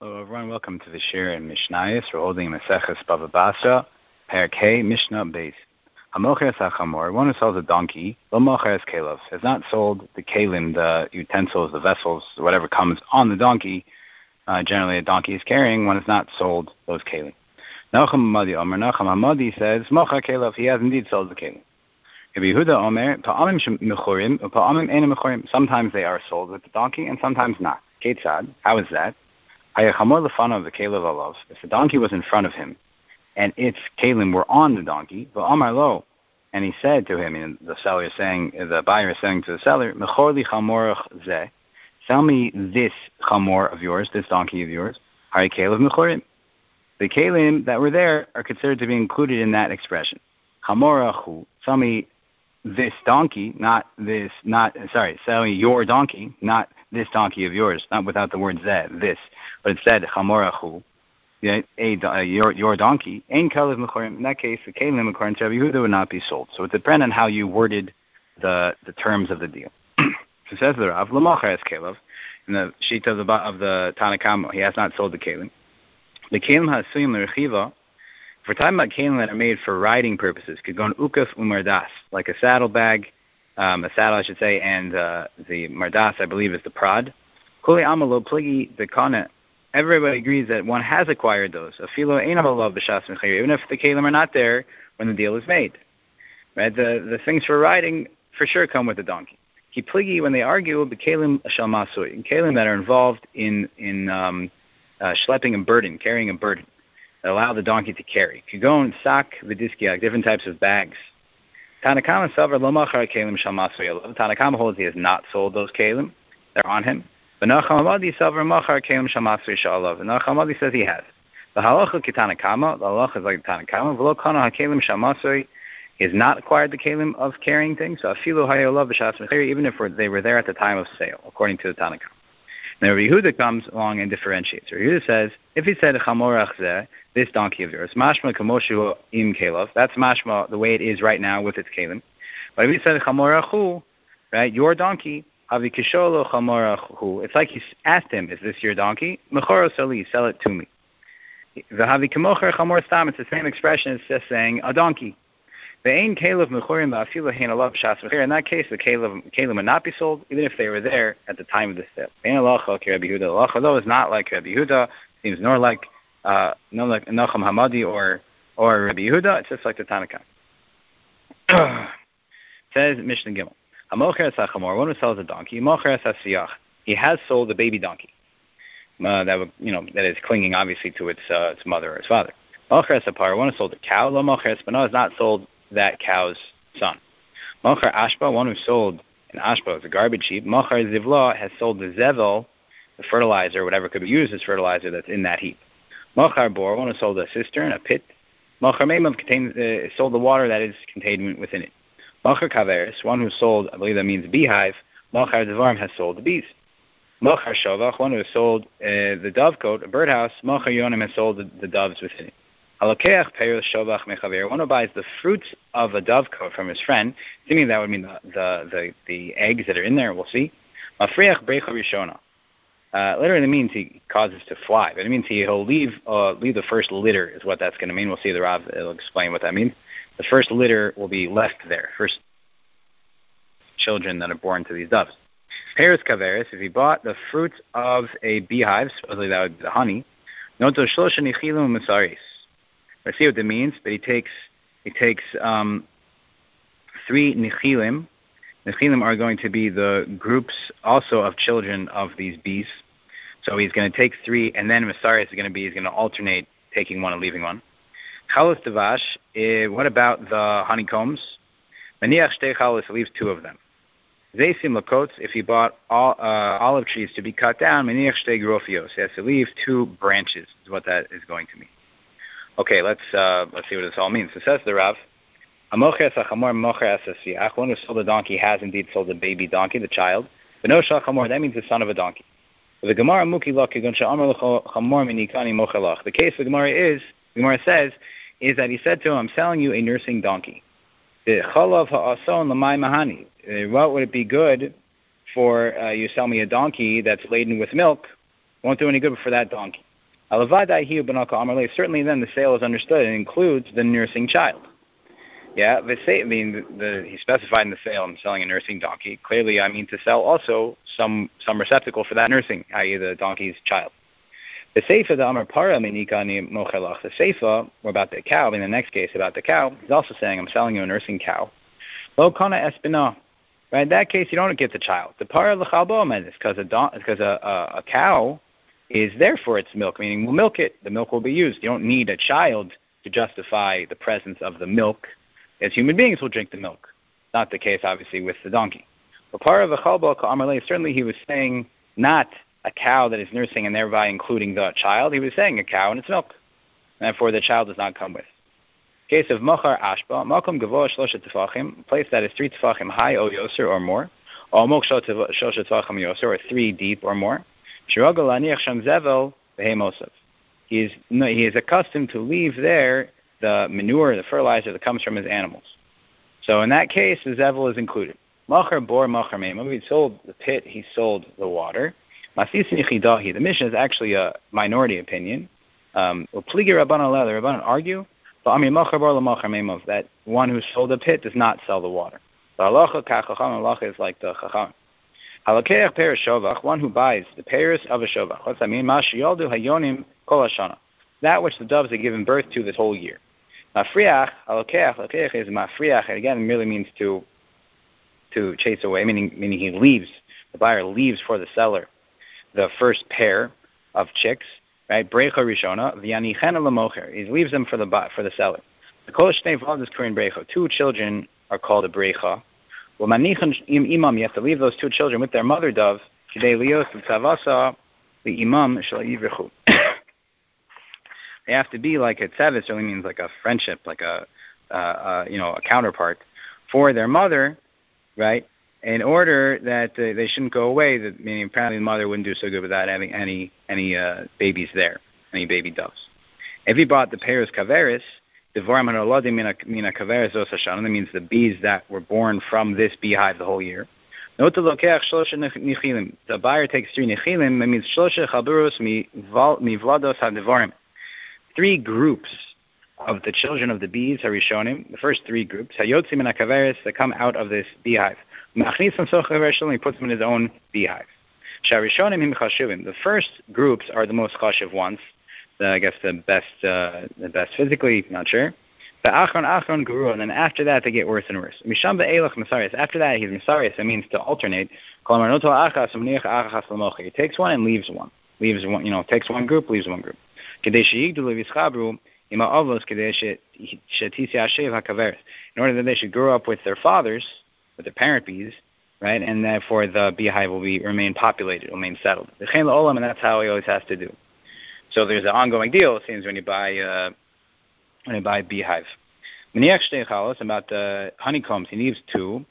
Hello, everyone. Welcome to the Shir in Mishnayos. We're holding Maseches Bava Basra, Perek Hey, Mishnah Beis. Hamocheres HaChamor, one who sells a donkey, lo mocheres kelev, has not sold the kelim, the utensils, the vessels, whatever comes on the donkey. Generally, a donkey is carrying. One has not sold those kelim. Nachum Hamadi Omer, Nachum Hamadi says, mocha kelev, he has indeed sold the kelim. Rabbi Yehuda Omer, pa'amim mechurim, pa'amim ena mechurim. Sometimes they are sold with the donkey, and sometimes not. Ketzad, how is that? Hayachamor lefanav the kelev alav. If the donkey was in front of him, and its kelim were on the donkey, v'amar lo, and he said to him, and the buyer is saying to the seller, mechor li chamorach zeh, sell me this chamor of yours, this donkey of yours, hari kelev mechurim. The kelim that were there are considered to be included in that expression. Chamorachu, sell me this donkey, sell me your donkey, not this donkey of yours, not without the word zeh, this, but instead chamorachu, your donkey, ein kelev mechorim. In that case, the kelim according to Rabbi Yehuda would not be sold. So it depends on how you worded the terms of the deal. So says the Rav, l'mocheres kelev, in the sheet of the Tanna Kamma, he has not sold the kelim. The kelim hasuyim l'rechiva. If we're talking about kelim that are made for riding purposes, could go on ukaf umardas, like a saddlebag, a saddle I should say, and the mardas I believe is the prod. Kuli amalo pligi the kana. Everybody agrees that one has acquired those. Afilo einamalav b'shas mechir, even if the kelim are not there when the deal is made. Right? The things for riding for sure come with the donkey. Ki pligi, when they argue, the kelim shel masui, kelim that are involved in schlepping a burden, carrying a burden, that allow the donkey to carry. Could go on sak v'diskiak, different types of bags. Tanna Kamma savar lo machar kelim shel masui. Tanna Kamma holds he has not sold those kelim. They're on him. But Nachum Hamadi savar machar kelim shel masui shalav. And Nachum Hamadi says he has. The halacha ki Tanna Kamma, the halacha is like Tanna Kamma. V'lo kana hakelim shel masui. He has not acquired the kelim of carrying things. So afilu hayolav b'shas mechir, even if they were there at the time of sale, according to the Tanna Kamma. Now Rabbi Yehuda comes along and differentiates. Rabbi Yehuda says, if he said chamorach zeh, this donkey of yours, mashma kamoshu im kelev, that's mashma the way it is right now with its kelim. But if he said chamorachu, right, your donkey, havi kisholo chamorachu, it's like he asked him, is this your donkey? Mechoro sali, sell it to me. The havi kamocher chamor stam, it's the same expression, it's just saying a donkey. The ein kelev mechorim ba'afilu hein alav b'shas mechir. In that case, the kelim would not be sold, even if they were there at the time of the sale. Ein halacha ki Rabbi Yehuda. Halacha though is not like Rabbi Yehuda, seems nor like Nachum Hamadi or Rabbi Yehuda. It's just like the Tanna Kamma. Says Mishnah Gimel, Hamocheres HaChamor, one who sells a donkey, Mocheres HaSiyach, he has sold a baby donkey that is clinging obviously to its mother or its father. Mocheres HaPar, one who sold a cow, Lo Mocheres, but no, has not sold that cow's son. Mocher Ashba, one who sold an Ashba, it's a garbage heap. Mocher Zivla has sold the Zevel, the fertilizer, whatever could be used as fertilizer that's in that heap. Mocher Bor, one who sold a cistern, a pit. Mocher Meimav sold the water that is contained within it. Mocher Kaveris, one who sold, I believe that means beehive. Mocher Devarim has sold the bees. Mocher Shovach, one who sold the dovecote, a birdhouse. Mocher Yonim has sold the doves within it. Halokeach Perus Shovach Mechaver, one who buys the fruits of a dovecote from his friend, assuming that would mean the eggs that are in there, we'll see. Mafriach Brecha Rishona. Literally means he causes to fly, but it means he'll leave the first litter is what that's going to mean. We'll see the Rav will explain what that means. The first litter will be left there, first children that are born to these doves. Perus Kaveris, if he bought the fruits of a beehive, supposedly that would be the honey, Noto Shlosha Nichilum Masaris. Let's see what that means, but he takes 3 Nichilim. Nechilim are going to be the groups also of children of these bees. So he's going to take 3, and then Masaris he's going to alternate taking one and leaving one. Chalos Devash, what about the honeycombs? Maniach Shtei Chalos, leaves 2 of them. Zeisim Lakots, if he bought olive trees to be cut down, Maniach Shtei Grofios, he has to leave 2 branches, is what that is going to mean. Okay, let's see what this all means. So says the Rav, Hamocheres HaChamor Mocheres HaSiyach, one who sold the donkey has indeed sold the baby donkey, the child. But no Shal Chamor, that means the son of a donkey. The Gemara Muki Lach Kegon She'amar Chamor Minikani Mochelach. The case the Gemara says, is that he said to him, I'm selling you a nursing donkey. The Chalav Ha'ason L'mai Mahani. What would it be good for you sell me a donkey that's laden with milk? Won't do any good for that donkey. Certainly then the sale is understood and includes the nursing child. Yeah, he specified in the sale, I'm selling a nursing donkey. Clearly, I mean to sell also some receptacle for that nursing, i.e. the donkey's child. The seifa, the amar para minika ni mochelach. The seifa, or about the cow, in the next case about the cow, he's also saying, I'm selling you a nursing cow. Lo kana espina. Right, in that case, you don't get the child. The para l'chalbo amedis, because a cow is there for its milk, meaning we'll milk it. The milk will be used. You don't need a child to justify the presence of the milk. As human beings will drink the milk. Not the case, obviously, with the donkey. But part of the chalba ka'amarlei, certainly he was saying not a cow that is nursing and thereby including the child. He was saying a cow and its milk. And therefore, the child does not come with. Case of machar ashba, makom gavoa shlosha tefachim, a place that is 3 tefachim high, o yoser or more, or mok shosha tefachim yoser, or 3 deep or more. Shiragal laniach sham zevel v'heimosov. He is accustomed to leave there the manure, the fertilizer that comes from his animals. So in that case, the zevel is included. Machar bor machar meim. He sold the pit, he sold the water. The Mishnah is actually a minority opinion. The Rabbanan argue that one who sold the pit does not sell the water. The halacha is like the chacham. Halakeach peres shovach, one who buys the peres of a shovach. What's that mean? Mashiyoldu hayonim kol hashana. That which the doves have given birth to this whole year. Mafriach, halakeach is mafriach, and again it merely means to chase away, meaning he leaves. The buyer leaves for the seller the first pair of chicks, right? Brecha rishona, v'yanichena lamocher. He leaves them for the seller. The kol shnei v'ladas kurin brecha. 2 children are called a brecha. Well, manichan im imam. You have to leave those 2 children with their mother dove. Kidei lios v'tzavasa the imam shel yivrechu. They have to be like a tzavis, really means like a friendship, like a counterpart for their mother, right? In order that they shouldn't go away, meaning apparently the mother wouldn't do so good without having any babies there, any baby doves. If he bought the peres kaveris, devorim hanoladim mina kaveris os hashana, that means the bees that were born from this beehive the whole year. Note the lokeach shlosha nichilim. The buyer takes 3 nichilim. That means shlosha chaburus mivlados hadevorim. 3 groups of the children of the bees, harishonim. The first 3 groups, hayotzim mina kaveris, that come out of this beehive. He puts them in his own beehive. The first groups are the most chashiv ones. I guess the best physically, not sure. And then after that they get worse and worse. After that he's misarius. It means to alternate. He takes one and leaves one. Takes one group, leaves one group. In order that they should grow up with their fathers, with the parent bees, right, and therefore the beehive will remain populated, will remain settled. And that's how he always has to do. So there's an ongoing deal, it seems, when you buy a beehive. About the honeycombs, he leaves 2,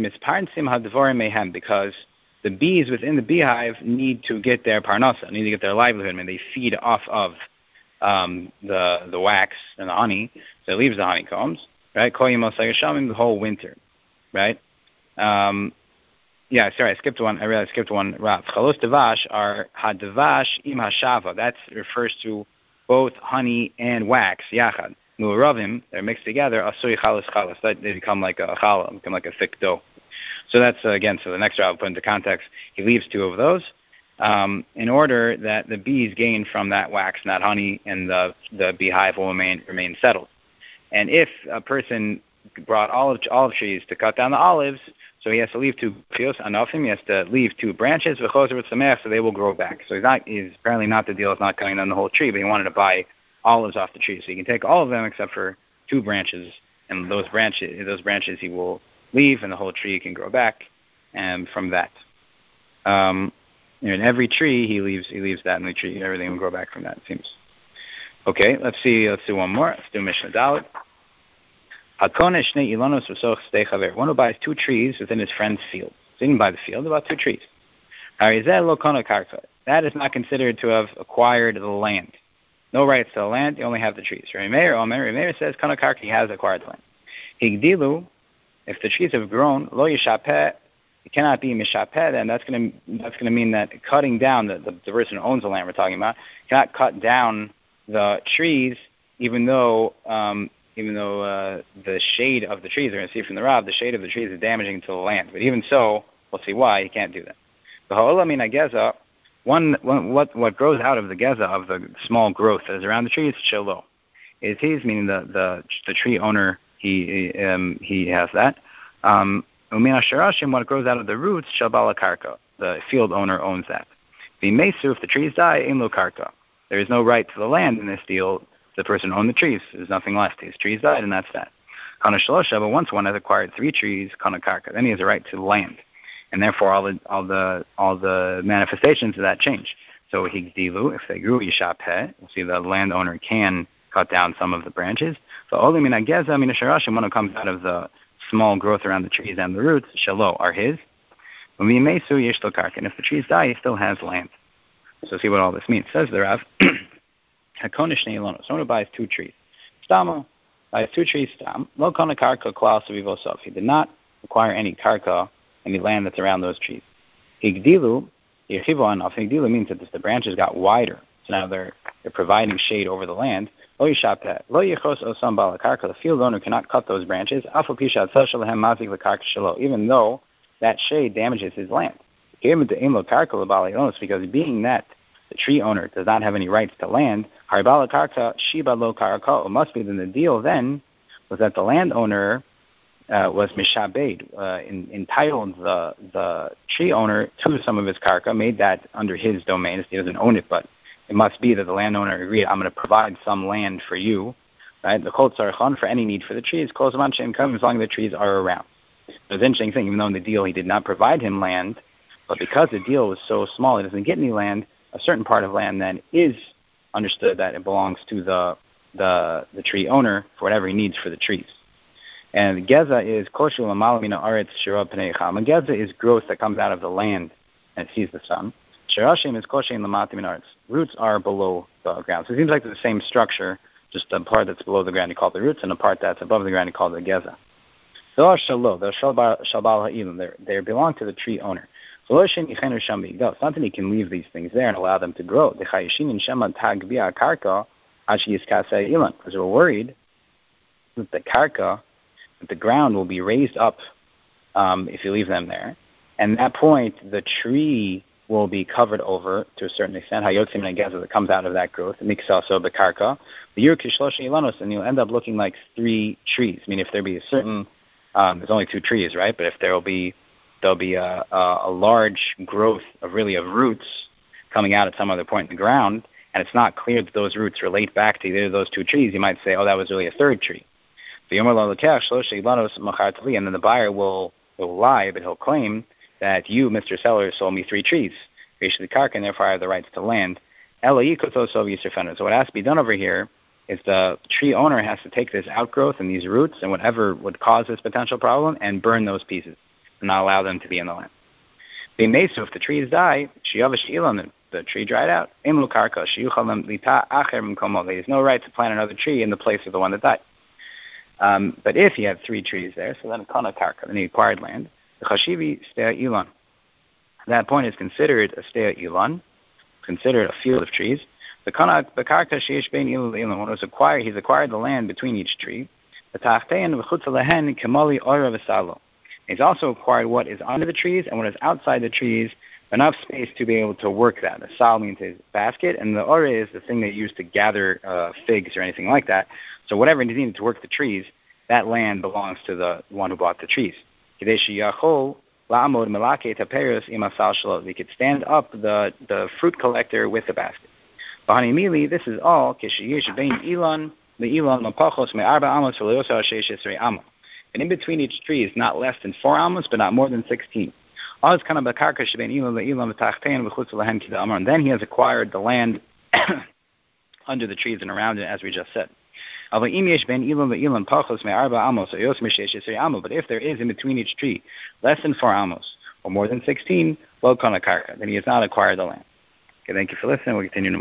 because the bees within the beehive need to get their parnasa, need to get their livelihood, and they feed off of the wax and the honey, so it leaves the honeycombs, right, the whole winter, right? I skipped one. I realized I skipped one. Rav. Chalos devash are hadvash im hashava. That refers to both honey and wax. Yachad. Mu'ravim, they're mixed together. Asui chalos chalos. That they become like a challah, become like a thick dough. So that's again. So the next Rav put into context. He leaves 2 of those in order that the bees gain from that wax and that honey, and the beehive will remain settled. And if a person brought olive trees to cut down the olives, so he has to leave 2 fios anofim. He has to leave 2 branches v'chozer v'tzameach, so they will grow back. So he's apparently not the deal. Is not cutting down the whole tree, but he wanted to buy olives off the tree, so he can take all of them except for 2 branches, and those branches he will leave, and the whole tree can grow back. And from that, in every tree he leaves that in the tree. Everything will grow back from that. It seems. Okay, let's do one more. Let's do Mishnah Dalet. One who buys 2 trees within his friend's field. So he didn't buy the field, he bought 2 trees. That is not considered to have acquired the land. No rights to the land, you only have the trees. Remeir says he has acquired the land. If the trees have grown, lo yishapeh, it cannot be mishapeh, and that's going to mean that cutting down the person who owns the land we're talking about cannot cut down the trees, even though the shade of the trees, we're going to see from the Rav, the shade of the trees is damaging to the land. But even so, we'll see why he can't do that. The ha'ola min ha'geza, what grows out of the geza, of the small growth that is around the tree, is shelo. Is his, meaning the tree owner, he has that. Umin ha'sharashim, what grows out of the roots, shel bala karka, the field owner owns that. V'mesu, if the trees die, ein lo karka. There is no right to the land in this deal. The person owned the trees. There's nothing left. His trees died, and that's that. Kana shalosha, but once one has acquired 3 trees, kana karka, then he has a right to the land, and therefore all the manifestations of that change. So higdilu, if they grew yishapeh, we'll see the landowner can cut down some of the branches. So only min ha'geza min ha'sharashim, when it comes out of the small growth around the trees and the roots, shalo are his. V'mimesu yesh lo karka, and if the trees die, he still has land. So see what all this means. Says the Rav. Someone who buys 2 trees. Stama buys 2 trees. Stam. Lo kona karka klal savivosov. He did not acquire any karka, any land that's around those trees. Higdilu, yechivo anav. Higdilu means that the branches got wider. So now they're providing shade over the land. Lo yishapeh. Lo yichos osam bala karka. The field owner cannot cut those branches. Afal pishat shalahem mazik lekarka shelo. Even though that shade damages his land. Because being that the tree owner does not have any rights to land, it must be that the deal then was that the landowner was mishabed, entitled the tree owner to some of his karka, made that under his domain. He doesn't own it, but it must be that the landowner agreed, I'm going to provide some land for you, right? The kol tzarechon, for any need for the trees, kol zaman she'en kam, as long as the trees are around. So it's an interesting thing, even though in the deal he did not provide him land, but because the deal was so small, he doesn't get any land, a certain part of land then is understood that it belongs to the tree owner for whatever he needs for the trees. And geza is koshu l'mal mina aretz shira pnei chama. Geza is growth that comes out of the land and sees the sun. Shirashim is koshu l'mati min aretz. Roots are below the ground. So it seems like the same structure, just the part that's below the ground you call it the roots, and the part that's above the ground you call it the geza. They are shalom. They're shalbal ha'ilum. They belong to the tree owner. So it's not that he can leave these things there and allow them to grow. Because we're worried that the karka, that the ground will be raised up if you leave them there. And at that point, the tree will be covered over to a certain extent. Hayotzim negeza that comes out of that growth. Miksaso bekarka. And you'll end up looking like 3 trees. I mean, if there be a certain, there's only 2 trees, right? But if there'll be a large growth of roots coming out at some other point in the ground, and it's not clear that those roots relate back to either of those 2 trees, you might say, oh, that was really a 3rd tree. And then the buyer will lie, but he'll claim that you, Mr. Seller, sold me 3 trees, and therefore I have the rights to land. So what has to be done over here is the tree owner has to take this outgrowth and these roots and whatever would cause this potential problem and burn those pieces and not allow them to be in the land. If the trees die, the tree dried out. There is no right to plant another tree in the place of the one that died. But if you have 3 trees there, so then kana karka, then he acquired land. The chashivi stea ilan. That point is considered a stea ilan, considered a field of trees. The karka sheish bein ilan ilan. When it was acquired, he's acquired the land between each tree. The tachtein v'chutz lehen kemali oira v'salo. He's also acquired what is under the trees and what is outside the trees, enough space to be able to work that. The sal means his basket, and the ore is the thing they use to gather figs or anything like that. So whatever is needed to work the trees, that land belongs to the one who bought the trees. He could stand up the fruit collector with the basket. This is all and in between each tree is not less than 4 amos, but not more than 16. And then he has acquired the land under the trees and around it, as we just said. But if there is in between each tree less than 4 amos or more than 16, then he has not acquired the land. Okay, thank you for listening. We'll continue tomorrow.